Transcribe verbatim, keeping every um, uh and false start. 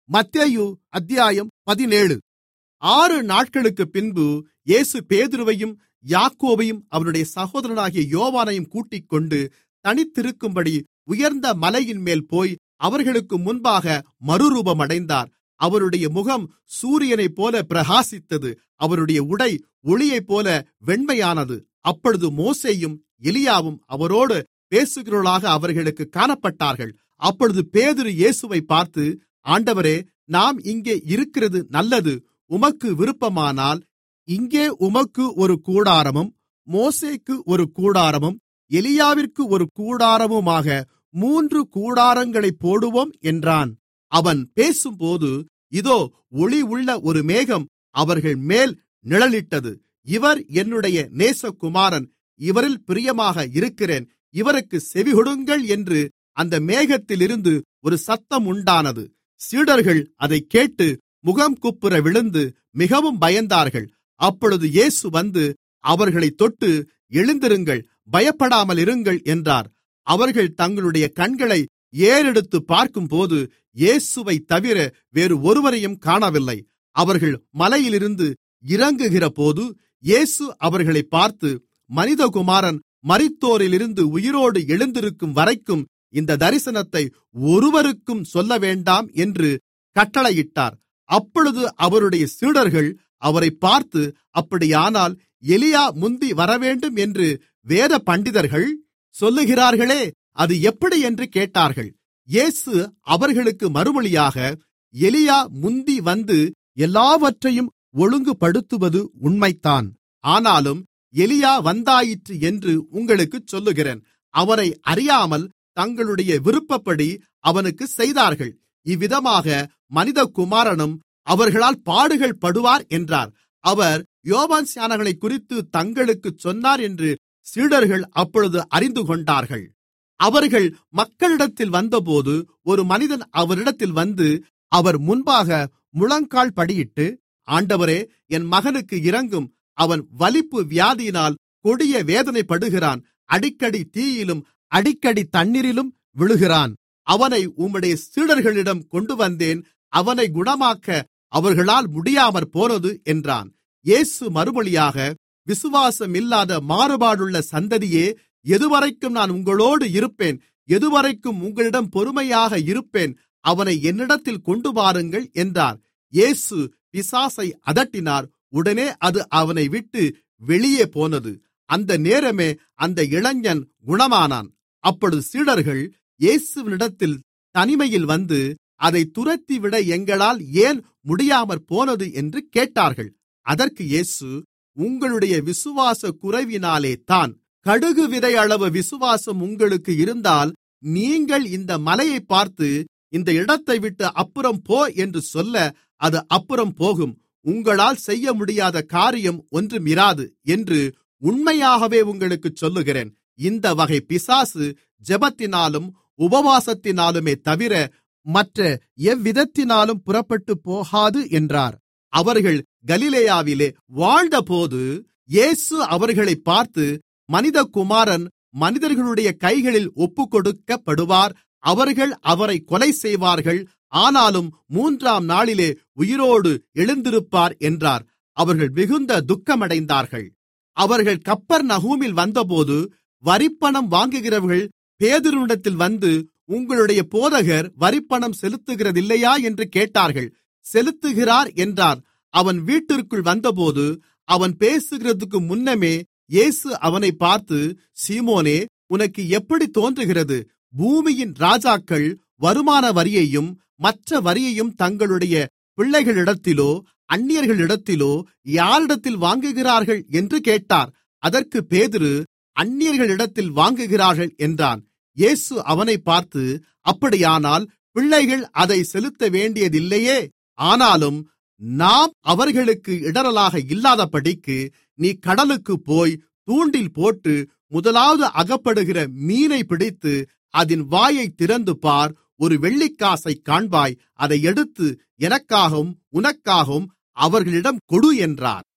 மத்தேயு அத்தியாயம் பதினேழு. ஆறு நாட்களுக்குப் பின்பு இயேசு பேதுருவையும் யாக்கோபையும் அவனுடைய சகோதரனாகிய யோவானையும் கூட்டிக்கொண்டு தனித்திருக்கும்படி உயர்ந்த மலையின்மேல் போய் அவர்களுக்கு முன்பாக மறுரூபமடைந்தார். அவருடைய முகம் சூரியனைப்போல பிரகாசித்தது. அவருடைய உடை ஒளியைப்போல வெண்மையானது. அப்பொழுது மோசேயும் எலியாவும் அவரோடு பேசுகிறவர்களாக அவர்களுக்குக் காணப்பட்டார்கள். அப்பொழுது பேதுரு இயேசுவைப் பார்த்து, ஆண்டவரே, நாம் இங்கே இருக்கிறது நல்லது. உமக்கு விருப்பமானால் இங்கே உமக்கு ஒரு கூடாரமும், மோசேக்கு ஒரு கூடாரமும், எலியாவிற்கு ஒரு கூடாரமுமாக மூன்று கூடாரங்களைப் போடுவோம் என்றான். அவன் பேசும்போது, இதோ ஒளியுள்ள ஒரு மேகம் அவர்கள் மேல் நிழலிட்டது. இவர் என்னுடைய நேசகுமாரன், இவரில் பிரியமாக இருக்கிறேன், இவருக்குச் செவிகொடுங்கள் என்று அந்த மேகத்திலிருந்து ஒரு சத்தம் உண்டானது. சீடர்கள் அதைக் கேட்டு முகங்குப்புற விழுந்து மிகவும் பயந்தார்கள். அப்பொழுது இயேசு வந்து அவர்களைத் தொட்டு, எழுந்திருங்கள், பயப்படாமல் இருங்கள் என்றார். அவர்கள் தங்களுடைய கண்களை ஏறெடுத்துப் பார்க்கும்போது இயேசுவைத் தவிர வேறு ஒருவரையும் காணவில்லை. அவர்கள் மலையிலிருந்து இறங்குகிறபோது இயேசு அவர்களைப் பார்த்து, மனிதகுமாரன் மரித்தோரிலிருந்து உயிரோடு எழுந்திருக்கும் வரைக்கும் இந்த தரிசனத்தை ஒருவருக்கும் சொல்லவேண்டாம் என்று கட்டளையிட்டார். அப்பொழுது அவருடைய சீடர்கள் அவரைப் பார்த்து, அப்படியானால் எலியா முந்தி வரவேண்டும் என்று வேத பண்டிதர்கள் சொல்லுகிறார்களே, அது எப்படி என்று கேட்டார்கள். இயேசு அவர்களுக்கு மறுமொழியாக, எலியா முந்தி வந்து எல்லாவற்றையும் ஒழுங்குபடுத்துவது உண்மைதான். ஆனாலும் எலியா வந்தாயிற்று என்று உங்களுக்குச் சொல்லுகிறேன். அவரை அறியாமல் தங்களுடைய விருப்பப்படி அவனுக்குச் செய்தார்கள். இவ்விதமாக மனிதகுமாரனும் அவர்களால் பாடுகள் படுவார் என்றார். அவர் யோவான்ஸ்நானனைக் குறித்து தங்களுக்குச் சொன்னார் என்று சீடர்கள் அப்பொழுது அறிந்துகொண்டார்கள். அவர்கள் மக்களிடத்தில் வந்தபோது ஒரு மனிதன் அவரிடத்தில் வந்து அவர் முன்பாக முழங்கால் படியிட்டு, ஆண்டவரே, என் மகனுக்கு இரங்கும், அவன் வலிப்பு வியாதியினால் கொடிய வேதனைப்படுகிறான், அடிக்கடி தீயிலும் அடிக்கடி தண்ணீரிலும் விழுகிறான். அவனை உம்முடைய சீடர்களிடம் கொண்டுவந்தேன், அவனை குணமாக்க அவர்களால் முடியாமற் போனது என்றான். இயேசு மறுமொழியாக, விசுவாசமில்லாத மாறுபாடுள்ள சந்ததியே, எதுவரைக்கும் நான் உங்களோடு இருப்பேன், எதுவரைக்கும் உங்களிடம் பொறுமையாக இருப்பேன், அவனை என்னிடத்தில் கொண்டுவாருங்கள் என்றார். இயேசு பிசாசை அதட்டினார். உடனே அது அவனை விட்டு வெளியே போனது. அந்த நேரமே அந்த இளைஞன் குணமானான். அப்பொழுது சீடர்கள் இயேசுவினிடத்தில் தனிமையில் வந்து, அதை துரத்திவிட எங்களால் ஏன் முடியாமற் போனது என்று கேட்டார்கள். அதற்கு இயேசு, உங்களுடைய விசுவாச குறைவினாலேதான். கடுகு விதை அளவு விசுவாசம் உங்களுக்கு இருந்தால், நீங்கள் இந்த மலையைப் பார்த்து, இந்த இடத்தை விட்டு அப்புறம் போ என்று சொல்ல அது அப்புறம் போகும். உங்களால் செய்ய முடியாத காரியம் ஒன்றும் இராது என்று உண்மையாகவே உங்களுக்குச் சொல்லுகிறேன். இந்த வகை பிசாசு ஜெபத்தினாலும் உபவாசத்தினாலுமே தவிர மற்ற எவ்விதத்தினாலும் புறப்பட்டுப் போகாது என்றார். அவர்கள் கலிலேயாவிலே வாழ்ந்தபோது இயேசு அவர்களைப் பார்த்து, மனிதகுமாரன் மனிதர்களுடைய கைகளில் ஒப்புக்கொடுக்கப்படுவார், அவர்கள் அவரை கொலை செய்வார்கள், ஆனாலும் மூன்றாம் நாளிலே உயிரோடு எழுந்திருப்பார் என்றார். அவர்கள் மிகுந்த துக்கமடைந்தார்கள். அவர்கள் கப்பர்நகூமில் வந்தபோது வரிப்பணம் வாங்குகிறவர்கள் பேதுருவினிடத்தில் வந்து, உங்களுடைய போதகர் வரிப்பணம் செலுத்துகிறதில்லையா என்று கேட்டார்கள். செலுத்துகிறார் என்றார். அவன் வீட்டிற்குள் வந்தபோது அவன் பேசுகிறதற்கு முன்னமே இயேசு அவனைப் பார்த்து, சீமோனே, உனக்கு எப்படி தோன்றுகிறது? பூமியின் ராஜாக்கள் வருமான வரியையும் மற்ற வரியையும் தங்களுடைய பிள்ளைகளிடத்திலோ அந்நியர்களிடத்திலோ யாரிடத்தில் வாங்குகிறார்கள் என்று கேட்டார். அதற்கு பேதுரு, அந்நியர்களிடத்தில் வாங்குகிறார்கள் என்றான். இயேசு அவனைப் பார்த்து, அப்படியானால் பிள்ளைகள் அதை செலுத்த வேண்டியதில்லையே. ஆனாலும் நாம் அவர்களுக்கு இடறலாக இல்லாதபடிக்கு நீ கடலுக்குப் போய் தூண்டில் போட்டு முதலாவது அகப்படுகிற மீனை பிடித்து அதின் வாயைத் திறந்து பார், ஒரு வெள்ளிக்காசைக் காண்பாய், அதை எடுத்து எனக்காகவும் உனக்காகவும் அவர்களிடம் கொடு என்றார்.